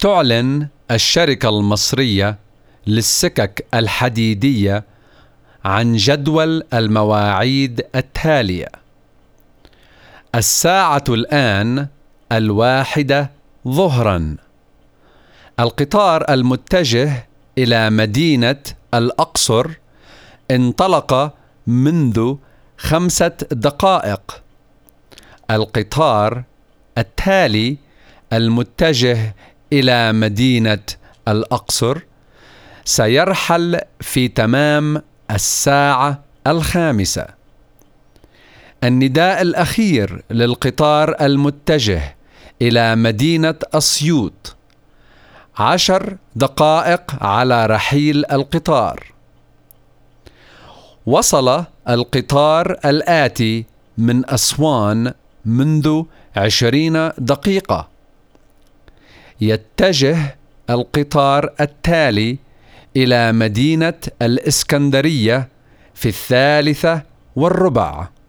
تعلن الشركة المصرية للسكك الحديدية عن جدول المواعيد التالية: الساعة الآن 1 ظهرا. القطار المتجه إلى مدينة الأقصر انطلق منذ 5 دقائق. القطار التالي المتجه إلى مدينة الأقصر سيرحل في تمام الساعة 5. النداء الأخير للقطار المتجه إلى مدينة أسيوط: 10 دقائق على رحيل القطار. وصل القطار الآتي من أسوان منذ 20 دقيقة. يتجه القطار التالي إلى مدينة الإسكندرية في 3:15.